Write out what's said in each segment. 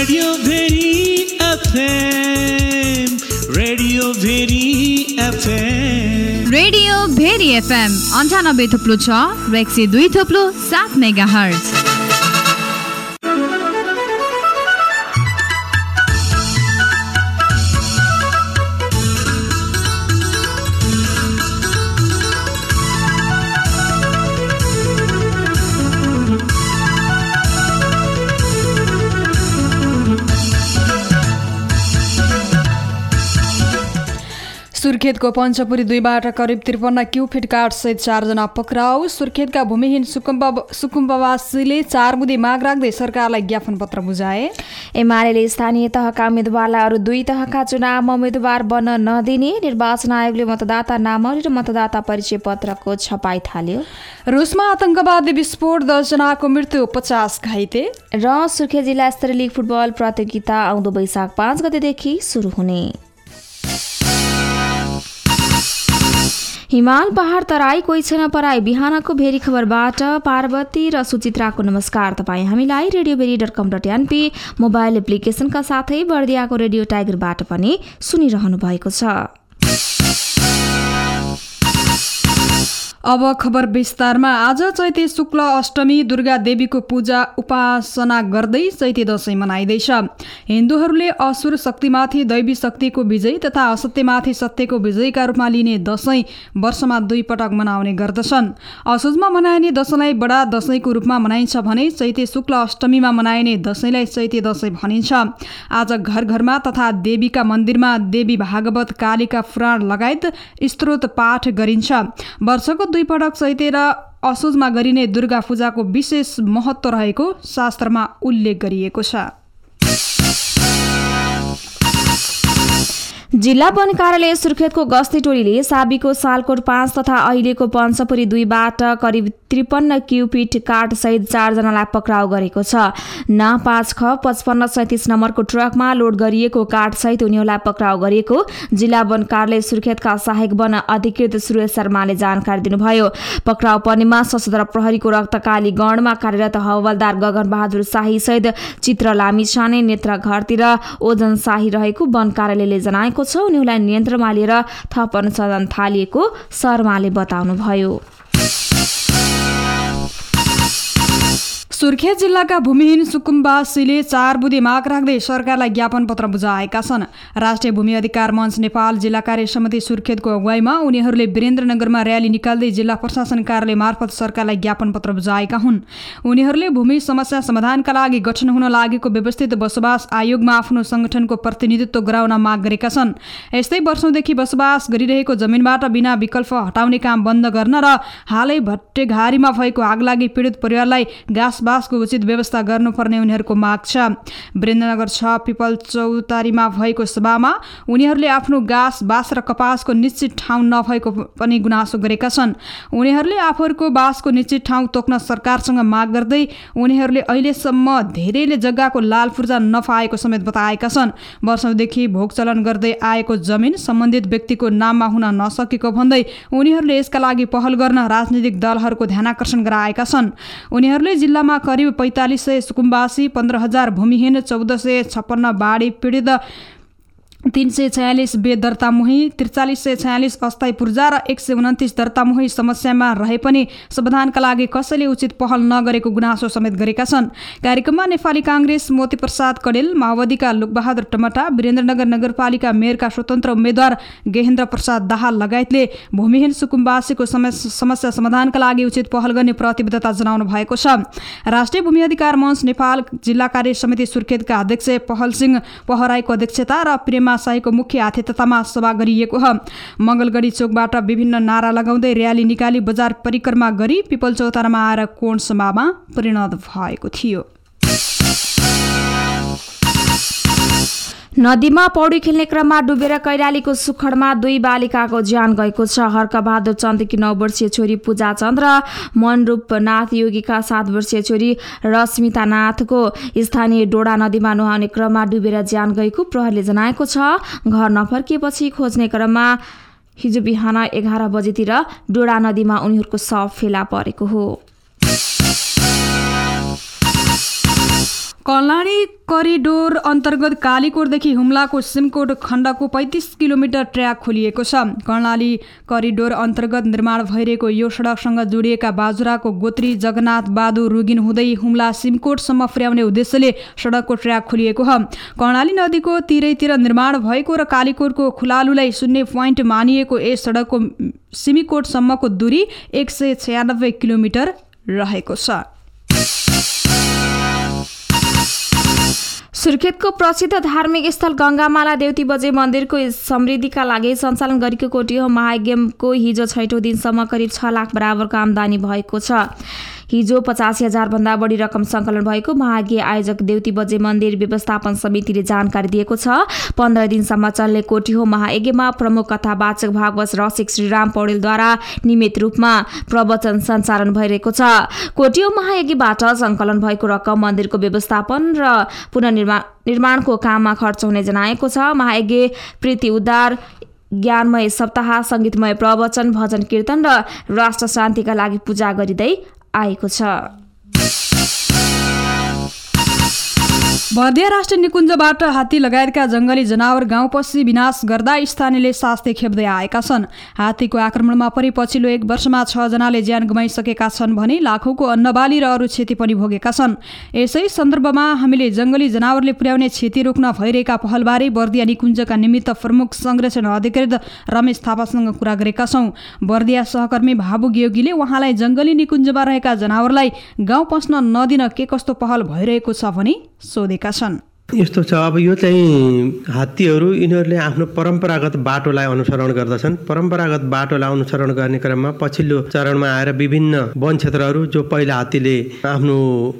Radio very FM 98.6 र 102.7 megahertz. सुर्खेतको Panchpuri 2बाट करिब 53 cu ft काठसहित 4 जना पक्राउ। सुर्खेतका भूमिहीन सुकुम्बावासीले 4 बुँदे माग राख्दै सरकारलाई ज्ञापन पत्र बुझाए। एमाले स्थानीय तहका उम्मेद्वारलाई अरू 2 तहका चुनावमा उम्मेद्वार बन्न नदिने निर्वाचन आयोगले मतदाता नामावली र मतदाता परिचय पत्रको छपाई थाल्यो। रुसमा आतंकवादी विस्फोट 10 जनाको मृत्यु 50 घाइते। र सुर्खेत जिल्ला स्तरीय लिग फुटबल प्रतियोगिता आउँदो वैशाख 5 गतेदेखि सुरु हुने। हिमाल पहाड तराई कोही छैन पराई बिहानको भेरी खबरबाट पार्वती र सुचित्राको नमस्कार। तपाईँ हामीलाई radioberi.com.np मोबाइल एप्लिकेसनका साथै बर्दियाको रेडियो टाइगरबाट पनि सुनिरहनु भएको छ। अब खबर विस्तारमा। आज चैते शुक्ल अष्टमी दुर्गा देवीको पूजा उपासना गर्दै चैते दशैं मनाइँदैछ। हिन्दूहरूले असुर शक्तिमाथि दैवी शक्तिको विजय तथा असत्यमाथि सत्यको विजयका रूपमा लिने दशैं वर्षमा 2 पटक मनाउने गर्दछन्। असोजमा मनाइने दशैंलाई बडा दशैंको रूपमा मनाइन्छ भने चैते शुक्ल अष्टमीमा मनाइने दशैंलाई चैते दशैं भनिन्छ। आज घर घरमा तथा देवीका मन्दिरमा देवी भागवत कालिका पुराण लगायत स्तोत्र पाठ गरिन्छ। वर्षको 2 पटक चैते र असोजमा गरिने दुर्गा पूजाको विशेष महत्त्व रहेको शास्त्रमा उल्लेख गरिएको छ। जिल्ला वन कार्यालय सुर्खेतको गस्ती टोलीले साबीको सालकोट 5 तथा अहिलेको पञ्चपुरी 2बाट करिब 53 क्युफिट काठ सहित 4 जनालाई पक्राउ गरेको छ। ना 5ख 5537 नम्बरको ट्रकमा लोड गरिएको काठ सहित उनीहरूलाई पक्राउ गरिएको जिल्ला वन कार्यालय सुर्खेतका सहायक वन अधिकृत सुरेश शर्माले जानकारी दिनुभयो। पक्राउ पर्नेमा सशस्त्र प्रहरीको रक्तकाली गणमा कार्यरत हवलदार गगन बहादुर शाही सहित चित्र लामिछाने नेत्र घरतिर ओजन शाही रहेको वन कार्यालयले जनाएको छ। उनीहरूलाई नियन्त्रणमा लिएर थप अनुसन्धान थालिएको शर्माले बताउनुभयो। सुर्खेत जिल्लाका भूमिहीन सुकुम्बासीले 4 बुँदे माग राख्दै सरकारलाई ज्ञापन पत्र बुझाएका छन्। राष्ट्रिय भूमि अधिकार मञ्च नेपाल जिल्ला कार्य समिति सुर्खेतको अगुवाईमा उनीहरूले वीरेन्द्रनगरमा र्याली निकाल्दै जिल्ला प्रशासन कार्यालय मार्फत सरकारलाई ज्ञापन पत्र बुझाएका हुन्। उनीहरूले भूमि समस्या समाधानका लागि गठन हुन लागेको व्यवस्थित बसोबास आयोगमा आफ्नो संगठनको प्रतिनिधित्व गराउन माग गरेका छन्। यस्तै वर्षौंदेखि बसोबास गरिरहेको जमिनबाट बिना विकल्प हटाउने काम बन्द गर्न र हालै भट्टेघारीमा भएको आगलागी पीडित परिवारलाई घाँसबासको उचित व्यवस्था गर्नुपर्ने उनीहरूको माग छ। वीरेन्द्रनगर 6 पिपल चौतारीमा भएको सभामा उनीहरूले आफ्नो घाँसबास र कपासको निश्चित ठाउँ नभएको पनि गुनासो गरेका छन्। उनीहरूले आफूहरूको बासको निश्चित ठाउँ तोक्न सरकारसँग माग गर्दै उनीहरूले अहिलेसम्म धेरैले जग्गाको लाल पूर्जा नपाएको समेत बताएका छन्। वर्षौंदेखि भोग चलन गर्दै आएको जमिन सम्बन्धित व्यक्तिको नाममा हुन नसकेको भन्दै उनीहरूले यसका लागि पहल गर्न राजनीतिक दलहरूको ध्यानाकर्षण गराएका छन्। उनीहरूले जिल्लामा करिब 4500 सुकुम्बासी, 15000 भूमिहीन, 1456 बाढी पीडित, 346 बेदर्तामुही, 4346 अस्थायी पूर्जा र 129 दर्तामुही समस्यामा रहे पनि समाधानका लागि कसैले उचित पहल नगरेको गुनासो समेत गरेका छन्। कार्यक्रममा नेपाली कांग्रेस मोती प्रसाद कडेल, माओवादीका लोकबहादुर टमटा, वीरेन्द्रनगर नगरपालिका मेयरका स्वतन्त्र उम्मेद्वार गेहेन्द्र प्रसाद दाहाल लगायतले भूमिहीन सुकुम्बासीको समस्या समाधानका लागि उचित पहल गर्ने प्रतिबद्धता जनाउनु भएको छ। राष्ट्रिय भूमि अधिकार मञ्च नेपाल जिल्ला कार्य समिति सुर्खेतका अध्यक्ष पहलसिंह पहराईको अध्यक्षता र प्रेमा शाहीको मुख्य आतिथ्यतामा सभा गरिएको हो। मंगलगढी चोकबाट विभिन्न नारा लगाउँदै र्याली निकाली बजार परिक्रमा गरी पिपल चौतारामा आएर कोण सभामा परिणत भएको थियो। नदीमा पौडी खेल्ने क्रममा डुबेर कैलालीको सुखडमा 2 बालिकाको ज्यान गएको छ। हर्कबहादुर चन्दकी 9 वर्षीय छोरी पूजा चन्द र मनरूपनाथ योगीका 7 वर्षीय छोरी रश्मिता नाथको स्थानीय डोडा नदीमा नुहाउने क्रममा डुबेर ज्यान गएको प्रहरीले जनाएको छ। घर नफर्किएपछि खोज्ने क्रममा हिजो बिहान 11 बजेतिर डोडा नदीमा उनीहरूको शव फेला परेको हो। कर्णाली करिडोर अन्तर्गत कालीकोटदेखि हुम्लाको सिमकोट खण्डको 35 किलोमिटर ट्र्याक खोलिएको छ। कर्णाली करिडोर अन्तर्गत निर्माण भइरहेको यो सडकसँग जोडिएका बाजुराको गोत्री जगन्नाथ बहादुर रुगिन हुँदै हुम्ला सिमकोटसम्म पुर्याउने उद्देश्यले सडकको ट्र्याक खोलिएको हो। कर्णाली नदीको तिरैतिर निर्माण भएको र कालीकोटको खुलालुलाई शून्य पोइन्ट मानिएको यस सडकको सिमिकोटसम्मको दूरी 196 किलोमिटर रहेको छ। सुर्खेतको प्रसिद्ध धार्मिक स्थल गङ्गामाला देउती बजे मन्दिरको समृद्धिका लागि सञ्चालन गरेको कोटिहो महायज्ञको हिजो 6औं दिनसम्म करिब 6 लाख बराबरको आम्दानी भएको छ। हिजो 85,000 भन्दा बढी रकम सङ्कलन भएको महायज्ञ आयोजक देउती बजे मन्दिर व्यवस्थापन समितिले जानकारी दिएको छ। 15 दिनसम्म चल्ने कोटिहो महायज्ञमा प्रमुख कथावाचक भागवत रसिक श्रीराम पौडेलद्वारा नियमित रूपमा प्रवचन सञ्चालन भइरहेको छ। कोटिहो महायज्ञबाट सङ्कलन भएको रकम मन्दिरको व्यवस्थापन र पुनर्निर्माणको काममा खर्च हुने जनाएको छ। महायज्ञ प्रीति उद्धार ज्ञानमय सप्ताह सङ्गीतमय प्रवचन भजन कीर्तन र राष्ट्र शान्तिका लागि पूजा गरिँदै आएको छ। बर्दिया राष्ट्रिय निकुञ्जबाट हात्ती लगायतका जङ्गली जनावर गाउँपछि विनाश गर्दा स्थानीयले शास्ति खेप्दै आएका छन्। हात्तीको आक्रमणमा परि पछिल्लो 1 वर्षमा 6 जनाले ज्यान गुमाइसकेका छन् भने लाखौंको अन्नबाली र अरू क्षति पनि भोगेका छन्। यसै सन्दर्भमा हामीले जङ्गली जनावरले पुर्याउने क्षति रोक्न भइरहेका पहलबारे बर्दिया निकुञ्जका निमित्त प्रमुख संरक्षण अधिकृत रमेश थापासँग कुरा गरेका छौँ। बर्दिया सहकर्मी भावुक योगीले उहाँलाई जङ्गली निकुञ्जमा रहेका जनावरलाई गाउँ पस्न नदिन के कस्तो पहल भइरहेको छ भनी सोधेका छन्। यस्तो छ, अब यो चाहिँ हात्तीहरू यिनीहरूले आफ्नो परम्परागत बाटोलाई अनुसरण गर्दछन्। परम्परागत बाटोलाई अनुसरण गर्ने क्रममा पछिल्लो चरणमा आएर विभिन्न वन क्षेत्रहरू जो पहिला हात्तीले आफ्नो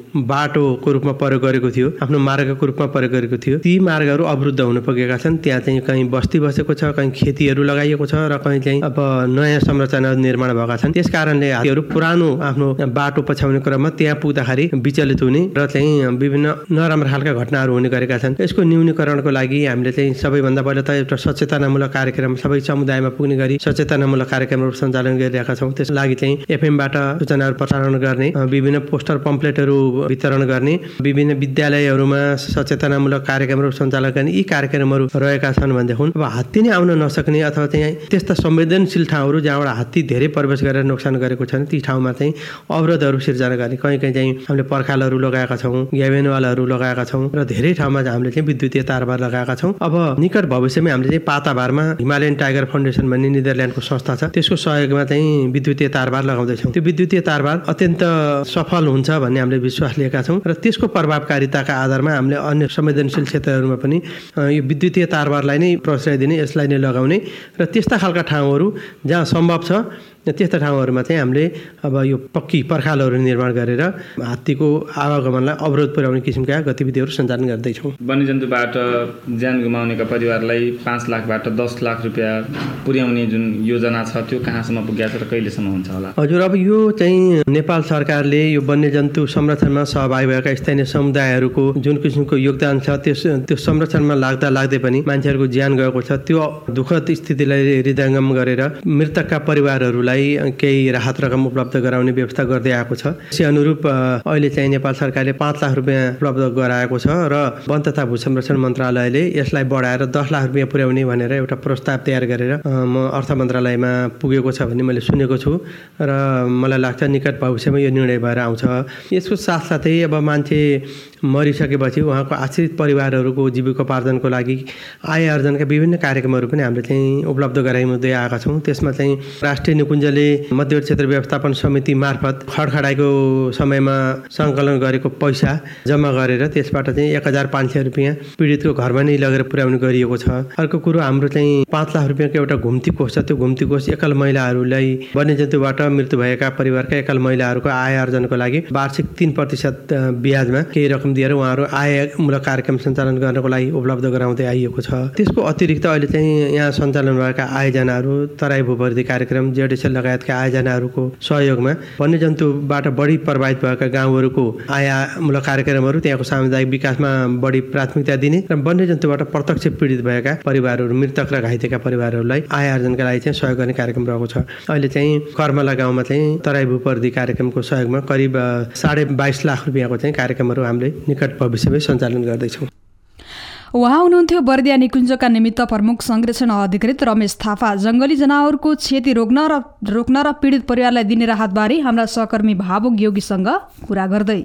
बाटोको रूपमा प्रयोग गरेको थियो, आफ्नो मार्गको रूपमा प्रयोग गरेको थियो, ती मार्गहरू अवरुद्ध हुन पुगेका छन्। त्यहाँ चाहिँ कहीँ बस्ती बसेको छ, कहीँ खेतीहरू लगाइएको छ र कहीँ चाहिँ अब नयाँ संरचनाहरू निर्माण भएका छन्। त्यस कारणले हात्तीहरू पुरानो आफ्नो बाटो पछ्याउने क्रममा त्यहाँ पुग्दाखेरि विचलित हुने र चाहिँ विभिन्न नराम्रा खालका घटनाहरू हुने गरेका छन्। यसको न्यूनीकरणको लागि हामीले चाहिँ सबैभन्दा पहिला त एउटा सचेतनामूलक कार्यक्रम सबै समुदायमा पुग्ने गरी सचेतनामूलक कार्यक्रमहरू सञ्चालन गरिरहेका छौँ। त्यसको लागि चाहिँ एफएमबाट सूचनाहरू प्रसारण गर्ने, विभिन्न पोस्टर पम्पलेटहरू वितरण गर्ने, विभिन्न विद्यालयहरूमा सचेतनामूलक कार्यक्रमहरू सञ्चालन गर्ने यी कार्यक्रमहरू रहेका छन् भनेदेखि अब हात्ती नै आउन नसक्ने अथवा चाहिँ त्यस्ता संवेदनशील ठाउँहरू जहाँबाट हात्ती धेरै प्रवेश गरेर नोक्सान गरेको छन् ती ठाउँमा चाहिँ अवरोधहरू सिर्जना गर्ने, कहीँ कहीँ चाहिँ हामीले पर्खालहरू लगाएका छौँ, ग्याबेनवालहरू लगाएका छौँ र धेरै ठाउँमा हामीले चाहिँ विद्युतीय तारबार लगाएका छौँ। अब निकट भविष्यमा हामीले चाहिँ पाताबारमा हिमालयन टाइगर फाउन्डेसन भन्ने नेदरल्यान्डको संस्था छ, त्यसको सहयोगमा चाहिँ विद्युतीय तारबार लगाउँदैछौँ। त्यो विद्युतीय तारबार अत्यन्त सफल हुन्छ भन्ने हामीले विश्वास लिएका छौँ र त्यसको प्रभावकारिताका आधारमा हामीले अन्य संवेदनशील क्षेत्रहरूमा पनि यो विद्युतीय तारबारलाई नै प्रश्रय दिने, यसलाई नै लगाउने र त्यस्ता खालका ठाउँहरू जहाँ सम्भव छ त्यस्ता ठाउँहरूमा चाहिँ हामीले अब यो पक्की पर्खालहरू निर्माण गरेर हात्तीको आवागमनलाई अवरोध पुर्याउने किसिमका गतिविधिहरू सञ्चालन गर्दैछौँ। वन्यजन्तुबाट ज्यान गुमाउनेका परिवारलाई 5 लाखबाट 10 लाख रुपियाँ पुर्याउने जुन योजना छ त्यो कहाँसम्म पुगेको छ र कहिलेसम्म हुन्छ होला? हजुर, अब यो चाहिँ नेपाल सरकारले यो वन्यजन्तु संरक्षणमा सहभागी भएका स्थानीय समुदायहरूको जुन किसिमको योगदान छ त्यो संरक्षणमा लाग्दै पनि मान्छेहरूको ज्यान गएको छ, त्यो दुःखद स्थितिलाई हृदयङ्गम गरेर मृतकका परिवारहरूलाई केही राहत रकम उपलब्ध गराउने व्यवस्था गर्दै आएको छ। त्यसै अनुरूप अहिले चाहिँ नेपाल सरकारले 5 लाख रुपियाँ उपलब्ध गराएको छ र वन तथा भू संरक्षण मन्त्रालयले यसलाई बढाएर 10 लाख रुपियाँ पुर्याउने भनेर एउटा प्रस्ताव तयार गरेर म अर्थ मन्त्रालयमा पुगेको छ भन्ने मैले सुनेको छु र मलाई लाग्छ निकट भविष्यमा यो निर्णय भएर आउँछ। यसको साथसाथै अब मान्छे मरिसकेपछि उहाँको आश्रित परिवारहरूको जीविकोपार्जनको लागि आय आर्जनका विभिन्न कार्यक्रमहरू पनि हामीले चाहिँ उपलब्ध गराइँदै आएका छौँ। त्यसमा चाहिँ राष्ट्रिय निकुञ्जले मध्यवर्ती क्षेत्र व्यवस्थापन समिति मार्फत खडखडाइको समयमा सङ्कलन गरेको पैसा जम्मा गरेर त्यसबाट चाहिँ 1500 रुपियाँ पीडितको घरमा नै लगेर पुर्याउने गरिएको छ। अर्को कुरो हाम्रो चाहिँ 5 लाख रुपियाँको एउटा घुम्ती कोष छ। त्यो घुम्ती कोष एकल महिलाहरूलाई वन्यजन्तुबाट मृत्यु भएका परिवारका एकल महिलाहरूको आय आर्जनको लागि वार्षिक 3% ब्याजमा केही रकम दिएर उहाँहरू आयमूलक कार्यक्रम सञ्चालन गर्नको लागि उपलब्ध गराउँदै आइएको छ। त्यसको अतिरिक्त अहिले चाहिँ यहाँ सञ्चालन भएका आयोजनाहरू तराई भूपरिधि कार्यक्रम, जेडेसेल लगायतका आयोजनाहरूको सहयोगमा वन्यजन्तुबाट बढी प्रभावित भएका गाउँहरूको आयमूलक कार्यक्रमहरू, त्यहाँको सामुदायिक विकासमा बढी प्राथमिकता दिने र वन्यजन्तुबाट प्रत्यक्ष पीडित भएका परिवारहरू, मृतक र घाइतेका परिवारहरूलाई आय आर्जनका लागि चाहिँ सहयोग गर्ने कार्यक्रम रहेको छ। अहिले चाहिँ कर्मला गाउँमा चाहिँ तराई भूपर्दी कार्यक्रमको सहयोगमा करिब 22.5 लाख रुपियाँको चाहिँ कार्यक्रमहरू हामीले निकट भविष्यमै सञ्चालन गर्दैछौँ। उहाँ हुनुहुन्थ्यो बर्दिया निकुञ्जका निमित्त प्रमुख संरक्षण अधिकृत रमेश थापा। जङ्गली जनावरको क्षति रोक्न र पीडित परिवारलाई दिने राहतबारे हाम्रा सहकर्मी भावुक योगीसँग कुरा गर्दै।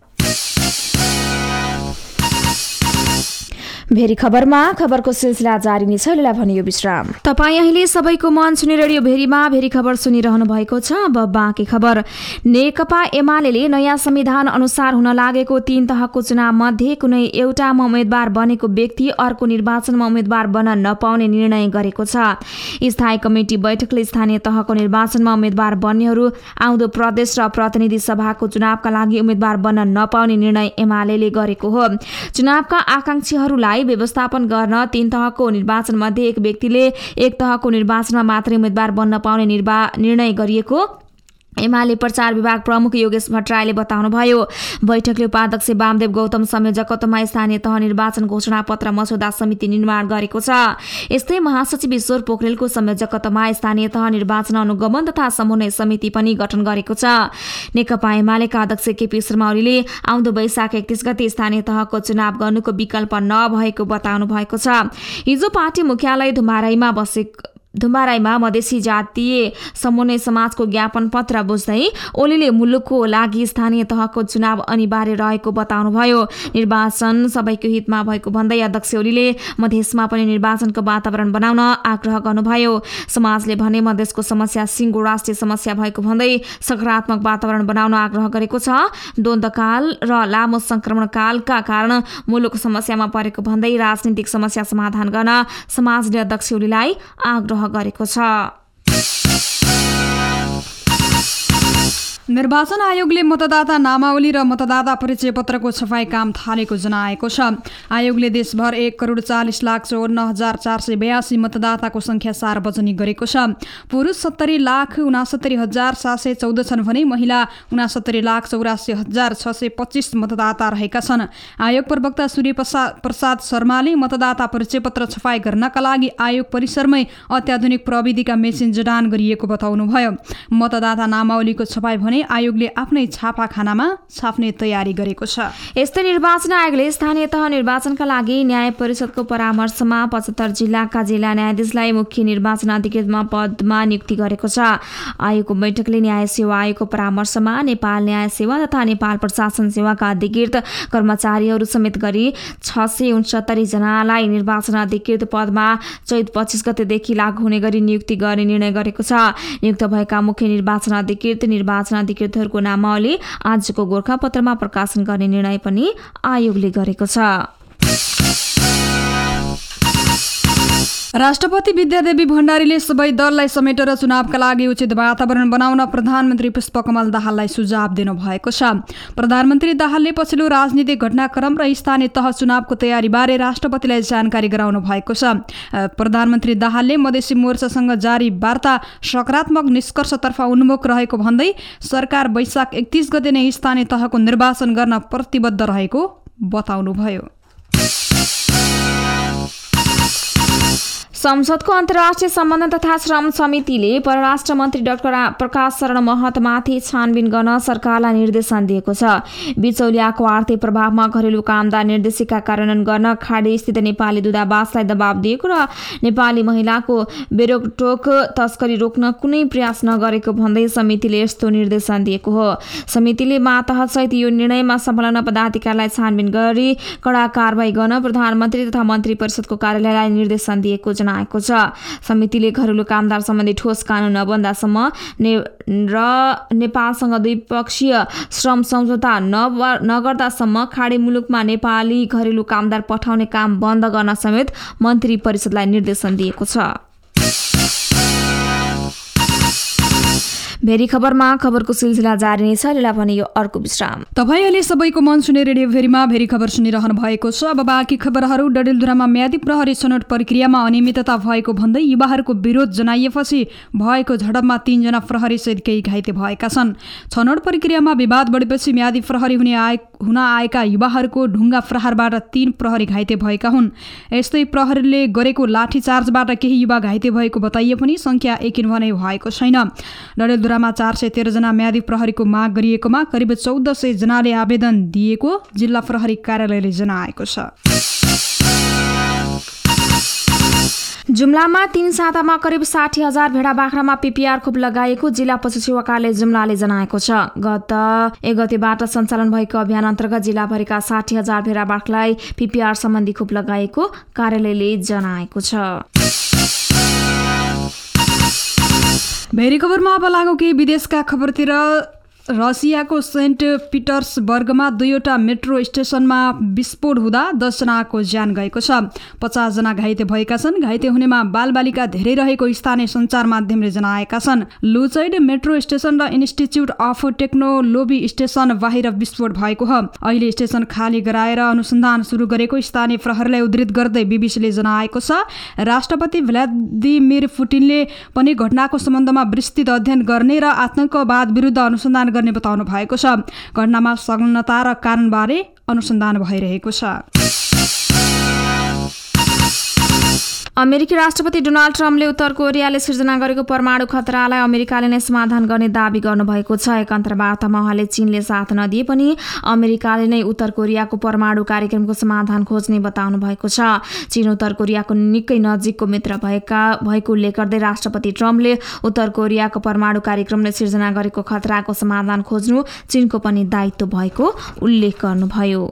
भेरी खबरमा खबरको सिलसिला जारी नै छ। लिला भनियो विश्राम। तपाईँ अहिले सबैको मन सुनि रेडियो भेरीमा भेरी खबर सुनिरहनु भएको छ। अब बाँकी खबर। नेकपा एमाले नयाँ संविधान अनुसार हुन लागेको 3 तहको चुनाव मध्ये कुनै एउटामा उम्मेद्वार बनेको व्यक्ति अर्को निर्वाचनमा उम्मेद्वार बन्न नपाउने निर्णय गरेको छ। स्थायी कमिटी बैठकले स्थानीय तहको निर्वाचनमा उम्मेद्वार बन्नेहरू आउँदो प्रदेश र प्रतिनिधि सभाको चुनावका लागि उम्मेद्वार बन्न नपाउने निर्णय एमाले गरेको हो। चुनावका आकांक्षीहरूलाई व्यवस्थापन गर्न 3 तहको निर्वाचन मध्ये एक व्यक्तिले एक तहको निर्वाचनमा मात्रै उम्मेद्वार बन्न पाउने निर्णय गरिएको एमाले प्रचार विभाग प्रमुख योगेश भट्टराईले बताउनुभयो। बैठकले उपाध्यक्ष वामदेव गौतम संयोजकत्वमा स्थानीय तह निर्वाचन घोषणा पत्र मसौदा समिति निर्माण गरेको छ। यस्तै महासचिव ईश्वर पोखरेलको संयोजकत्वमा स्थानीय तह निर्वाचन अनुगमन तथा समन्वय समिति पनि गठन गरेको छ। नेकपा एमालेका अध्यक्ष केपी शर्मा ओलीले आउँदो वैशाख 31 गते स्थानीय तहको चुनाव गर्नुको विकल्प नभएको बताउनु भएको छ। हिजो पार्टी मुख्यालय धुम्बाराईमा मधेसी जातीय समन्वय समाजको ज्ञापन पत्र बुझ्दै ओलीले मुलुकको लागि स्थानीय तहको चुनाव अनिवार्य रहेको बताउनुभयो। निर्वाचन सबैको हितमा भएको भन्दै अध्यक्ष ओलीले मधेसमा पनि निर्वाचनको वातावरण बनाउन आग्रह गर्नुभयो। समाजले भने मधेसको समस्या सिङ्गो राष्ट्रिय समस्या भएको भन्दै सकारात्मक वातावरण बनाउन आग्रह गरेको छ। द्वन्द्वकाल र लामो संक्रमणकालका कारण मुलुक समस्यामा परेको भन्दै राजनीतिक समस्या समाधान गर्न समाजले अध्यक्ष ओलीलाई आग्रह गरेको छ। निर्वाचन आयोगले मतदाता नामावली र मतदाता परिचय पत्रको छपाई काम थालेको जनाएको छ। आयोगले देशभर 1,40,54,482 मतदाताको संख्या सार्वजनिक गरेको छ। पुरुष 70,69,714 छन् भने महिला 69,84,625 मतदाता रहेका छन्। आयोग प्रवक्ता सूर्य प्रसाद शर्माले मतदाता परिचय पत्र छपाई गर्नका लागि आयोग परिसरमै अत्याधुनिक प्रविधिका मेसिन जडान गरिएको बताउनुभयो। मतदाता नामावलीको छपाई भने आयोगले आफ्नै छापाखानामा छाप्ने तयारी गरेको छ। यस्तै निर्वाचन आयोगले स्थानीय तह निर्वाचनका लागि न्याय परिषदको परामर्शमा 75 जिल्लाका जिल्ला न्यायाधीशलाई मुख्य निर्वाचन अधिकृतमा पदमा नियुक्ति गरेको छ। आयोगको बैठकले न्याय सेवा आयोगको परामर्शमा नेपाल न्याय सेवा तथा नेपाल प्रशासन सेवाका अधिकृत कर्मचारीहरू समेत गरी 669 जनालाई निर्वाचन अधिकृत पदमा चैत 25 गतेदेखि लागू हुने गरी नियुक्ति गर्ने निर्णय गरेको छ। नियुक्त भएका मुख्य निर्वाचन अधिकृतहरूको नामावली आजको गोरखापत्रमा प्रकाशन गर्ने निर्णय पनि आयोगले गरेको छ। राष्ट्रपति विद्यादेवी भण्डारीले सबै दललाई समेटेर चुनावका लागि उचित वातावरण बनाउन प्रधानमन्त्री पुष्पकमल दाहाललाई सुझाव दिनुभएको छ। प्रधानमन्त्री दाहालले पछिल्लो राजनीतिक घटनाक्रम र स्थानीय तह चुनावको तयारीबारे राष्ट्रपतिलाई जानकारी गराउनु भएको छ। प्रधानमन्त्री दाहालले मधेसी मोर्चासँग जारी वार्ता सकारात्मक निष्कर्षतर्फ उन्मुख रहेको भन्दै सरकार वैशाख 31 गते नै स्थानीय तहको निर्वाचन गर्न प्रतिबद्ध रहेको बताउनुभयो। संसदको अन्तर्राष्ट्रिय सम्बन्ध तथा श्रम समितिले परराष्ट्र मन्त्री डाक्टर प्रकाश शरण महतमाथि छानबिन गर्न सरकारलाई निर्देशन दिएको छ। बिचौलियाको आर्थिक प्रभावमा घरेलु कामदार निर्देशिका कार्यान्वयन गर्न खाडीस्थित नेपाली दूतावासलाई दबाब दिएको र नेपाली महिलाको बेरोकटोक तस्करी रोक्न कुनै प्रयास नगरेको भन्दै समितिले यस्तो निर्देशन दिएको हो। समितिले मातहतसहित यो निर्णयमा संलग्न पदाधिकारीलाई छानबिन गरी कडा कारबाही गर्न प्रधानमन्त्री तथा मन्त्री परिषदको कार्यालयलाई निर्देशन दिएको जनाएको छ। समितिले घरेलु कामदार सम्बन्धी ठोस कानून नबन्दासम्म र नेपालसँग द्विपक्षीय श्रम सम्झौता नगर्दासम्म खाडी मुलुकमा नेपाली घरेलु कामदार पठाउने काम बन्द गर्न समेत मन्त्री परिषदलाई निर्देशन दिएको छ। भेरी खबरमा खबरको सिलसिला जारी नै छ। लिला पनि यो अर्को विश्राम। तपाईले सबैको मन सुने रेडियो भेरीमा भेरी खबर सुनिरहनु भएको छ। अब बाँकी खबरहरू। डडेलधुरामा म्यादी प्रहरी छनौट प्रक्रियामा अनियमितता भएको भन्दै युवाहरूको विरोध जनाइएपछि भएको झडपमा 3 जना प्रहरी सहित केही घाइते भएका छन्। छनौट प्रक्रियामा विवाद बढेपछि म्यादी प्रहरी हुन आएका युवाहरूको ढुङ्गा प्रहारबाट 3 प्रहरी घाइते भएका हुन्। यस्तै प्रहरीले गरेको लाठीचार्जबाट केही युवा घाइते भएको बताइए पनि संख्या एकिन भने भएको छैन। डडेलधुरामा 413 जना म्यादी प्रहरीको माग गरिएकोमा करिब 1400 जनाले आवेदन दिएको जिल्ला प्रहरी कार्यालयले जनाएको छ। जुम्लामा 3 सातामा करिब 60,000 भेडा बाख्रामा पिपिआर खोप लगाएको जिल्ला पशु सेवा कार्यालय जुम्लाले जनाएको छ। गत 1 गतेबाट सञ्चालन भएको अभियान अन्तर्गत जिल्लाभरिका 60,000 भेडा बाख्रालाई पिपिआर सम्बन्धी खोप लगाएको कार्यालयले जनाएको छ। भेरी खबरमा अब लागौँ केही विदेशका खबरतिर। रसियाको सेन्ट पिटर्सबर्गमा 2वटा मेट्रो स्टेसनमा विस्फोट हुँदा 10 जनाको ज्यान गएको छ। 50 जना घाइते भएका छन्। घाइते हुनेमा बालबालिका धेरै रहेको स्थानीय सञ्चार माध्यमले जनाएका छन्। लुचैड मेट्रो स्टेसन र इन्स्टिच्युट अफ टेक्नोलोजी स्टेसन बाहिर विस्फोट भएको हो। अहिले स्टेसन खाली गराएर अनुसन्धान सुरु गरेको स्थानीय प्रहरीलाई उद्धृत गर्दै बीबीसीले जनाएको छ। राष्ट्रपति भ्लादिमिर पुटिनले पनि घटनाको सम्बन्धमा विस्तृत अध्ययन गर्ने र आतंकवाद विरुद्ध अनुसन्धान गर्ने बताउनु भएको छ। घटनामा संलग्नता र कारणबारे अनुसन्धान भइरहेको छ। अमेरिकी राष्ट्रपति डोनाल्ड ट्रम्पले उत्तर कोरियाले सिर्जना गरेको परमाणु खतरालाई अमेरिकाले नै समाधान गर्ने दाबी गर्नुभएको छ। एक अन्तर्वार्तामा उहाँले चीनले साथ नदिए पनि अमेरिकाले नै उत्तर कोरियाको परमाणु कार्यक्रमको समाधान खोज्ने बताउनु भएको छ। चीन उत्तर कोरियाको निकै नजिकको मित्र भएको उल्लेख गर्दै राष्ट्रपति ट्रम्पले उत्तर कोरियाको परमाणु कार्यक्रमले सिर्जना गरेको खतराको समाधान खोज्नु चीनको पनि दायित्व भएको उल्लेख गर्नुभयो।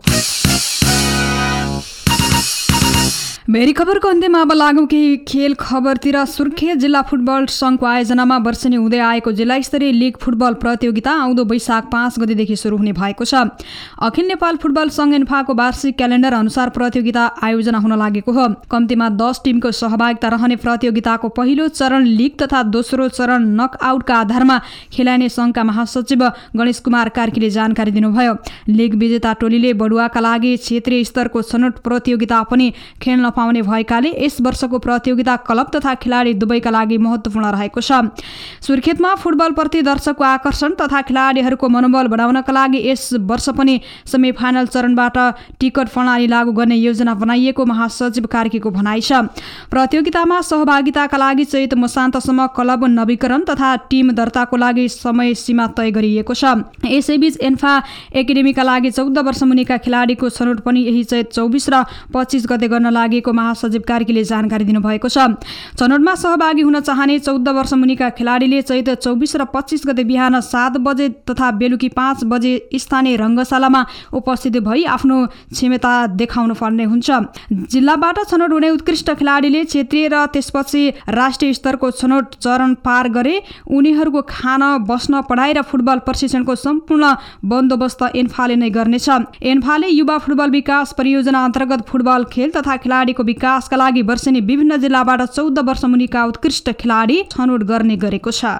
भेरी खबरको अन्त्यमा अब लागौँ केही खेल खबरतिर। सुर्खेत जिल्ला फुटबल सङ्घको आयोजनामा वर्षेनी हुँदै आएको जिल्ला स्तरीय लिग फुटबल प्रतियोगिता आउँदो वैशाख 5 गतेदेखि सुरु हुने भएको छ। अखिल नेपाल फुटबल सङ्घ एन्फाको वार्षिक क्यालेन्डर अनुसार प्रतियोगिता आयोजना हुन लागेको हो। कम्तीमा 10 टिमको सहभागिता रहने प्रतियोगिताको पहिलो चरण लिग तथा दोस्रो चरण नकआउटका आधारमा खेलाइने सङ्घका महासचिव गणेश कुमार कार्कीले जानकारी दिनुभयो। लिग विजेता टोलीले बडुवाका लागि क्षेत्रीय स्तरको छनौट प्रतियोगिता पनि खेल्न पाउने भएकाले यस वर्षको प्रतियोगिता क्लब तथा खेलाडी दुवैका लागि महत्त्वपूर्ण रहेको छ। सुर्खेतमा फुटबल प्रति दर्शकको आकर्षण तथा खेलाडीहरूको मनोबल बढाउनका लागि यस वर्ष पनि सेमिफाइनल चरणबाट टिकट प्रणाली लागू गर्ने योजना बनाइएको महासचिव कार्कीको भनाइ छ। प्रतियोगितामा सहभागिताका लागि चैत मसान्तसम्म क्लब नवीकरण तथा टिम दर्ताको लागि समय सीमा तय गरिएको छ। यसैबीच एन्फा एकाडेमीका लागि 14 वर्ष मुनिका खेलाडीको छनौट पनि यही चैत 24 र 25 गते गर्न लागेको महासचिव कार्कीले जानकारी दिनुभएको छ। छनौटमा सहभागी हुन चाहने 14 वर्ष मुनिका खेलाडीले चैत 24 र 25 गते बिहान 7 बजे तथा बेलुकी 5 बजे स्थानीय रङ्गशालामा उपस्थित भई आफ्नो क्षमता देखाउनु पर्ने हुन्छ। जिल्लाबाट छनौट हुने उत्कृष्ट खेलाडीले क्षेत्रीय र त्यसपछि राष्ट्रिय स्तरको छनौट चरण पार गरे उनीहरूको खान बस्न पढाइ र फुटबल प्रशिक्षणको सम्पूर्ण बन्दोबस्त एन्फाले नै गर्नेछ। एन्फाले युवा फुटबल विकास परियोजना अन्तर्गत फुटबल खेल तथा खेलाडीको विकासका लागि वर्षेनी विभिन्न जिल्लाबाट 14 वर्ष मुनिका उत्कृष्ट खेलाडी छनौट गर्ने गरेको छ।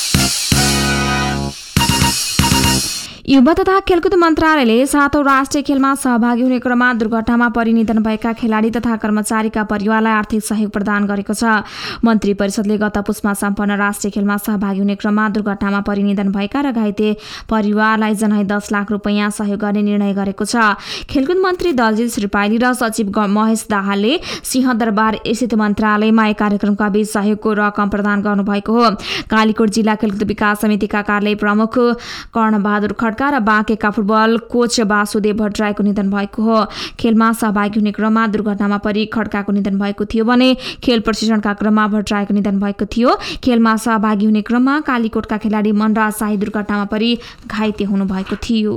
युवा तथा खेलकुद मन्त्रालयले 7औं राष्ट्रिय खेलमा सहभागी हुने क्रममा दुर्घटनामा परि निधन भएका खेलाडी तथा कर्मचारीका परिवारलाई आर्थिक सहयोग प्रदान गरेको छ। मन्त्री परिषदले गत पुसमा सम्पन्न राष्ट्रिय खेलमा सहभागी हुने क्रममा दुर्घटनामा परि निधन भएका र घाइते परिवारलाई जनाई 10 लाख रुपैयाँ सहयोग गर्ने निर्णय गरेको छ। खेलकुद मन्त्री दलजित श्रीपाइली र सचिव महेश दाहालले सिंहदरबार स्थित मन्त्रालयमा एक कार्यक्रमका बीच सहयोगको रकम प्रदान गर्नुभएको हो। कालीकोट जिल्ला खेलकुद विकास समितिका कार्यालय प्रमुख कर्णबहादुर र बाँकेका फुटबल कोच वासुदेव भट्टराईको निधन भएको हो। खेलमा सहभागी हुने क्रममा दुर्घटनामा परि खड्काको निधन भएको थियो भने खेल प्रशिक्षणका क्रममा भट्टराईको निधन भएको थियो। खेलमा सहभागी हुने क्रममा कालीकोटका खेलाडी मनराज शाही दुर्घटनामा परि घाइते हुनुभएको थियो।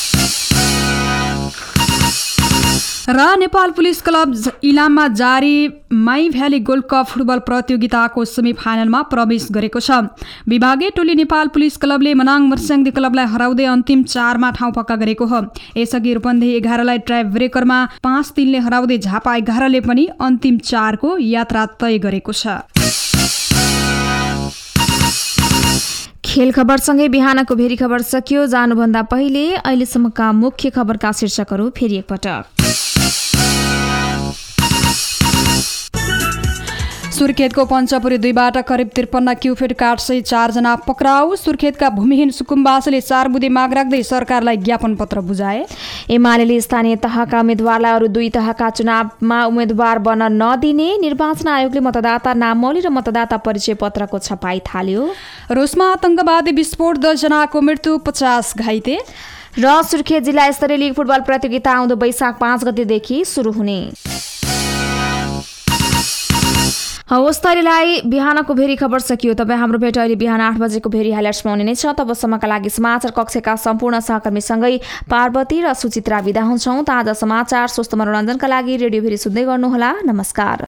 र नेपाल पुलिस क्लब इलाममा जारी Mai valley gold cup football प्रतियोगिताको सेमिफाइनलमा प्रवेश गरेको छ। विभागीय टोली नेपाल पुलिस क्लबले मनाङ मर्स्याङ्दी क्लबलाई हराउँदै अन्तिम 4मा ठाउँ पक्का गरेको हो। यसअघि रूपन्देही 11लाई ट्राई ब्रेकरमा 5-3ले हराउँदै झापा 11ले पनि अन्तिम 4 को यात्रा तय गरेको छ। खेल खबरसँगै बिहानको भेरी खबर सकियो। जानुभन्दा पहिले अहिलेसम्मका मुख्य खबरका शीर्षकहरू फेरि एकपटक। सुर्खेतको पञ्चपुरी 2बाट करिब 53 क्युफिट काठसहित 4 जना पक्राउ। सुर्खेतका भूमिहीन सुकुम्बासीले 4 बुँदे माग राख्दै सरकारलाई ज्ञापन पत्र बुझाए। एमाले स्थानीय तहका उम्मेद्वारलाई अरू 2 तहका चुनावमा उम्मेद्वार बन्न नदिने। निर्वाचन आयोगले मतदाता नामावली र मतदाता परिचय पत्रको छपाई थाल्यो। रुसमा आतंकवादी विस्फोट 10 जनाको मृत्यु 50 घाइते। र सुर्खेत जिल्ला स्तरीय लिग फुटबल प्रतियोगिता आउँदो वैशाख 5 गतेदेखि सुरु हुने। हवस् त अहिलेलाई बिहानको भेरी खबर सकियो। तपाईँ हाम्रो भेट अहिले बिहान 8 बजेको भेरी हाइलाइट्समा हुने नै छ। तबसम्मका लागि समाचार कक्षका सम्पूर्ण सहकर्मीसँगै पार्वती र सुचित्रा बिदा हुन्छौँ। ताजा समाचार स्वस्थ मनोरञ्जनका लागि रेडियो भेरी सुन्दै गर्नुहोला। नमस्कार।